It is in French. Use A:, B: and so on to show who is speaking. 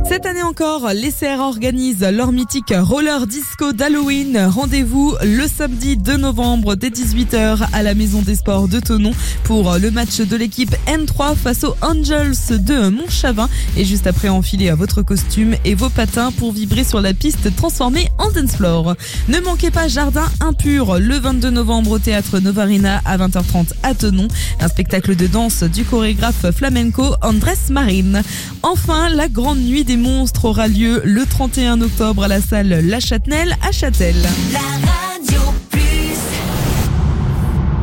A: Cette année encore, les CR organisent leur mythique roller disco d'Halloween. Rendez-vous le samedi 2 novembre dès 18h à la Maison des Sports de Thonon pour le match de l'équipe N3 face aux Angels de Montchavin. Et juste après, enfilez votre costume et vos patins pour vibrer sur la piste transformée en dance floor. Ne manquez pas Jardin Impur le 22 novembre au théâtre Novarina à 20h30 à Thonon. Un spectacle de danse du chorégraphe flamenco Andrés Marin. Enfin, la grande nuit des monstres aura lieu le 31 octobre à la salle La Châtenelle à Châtel.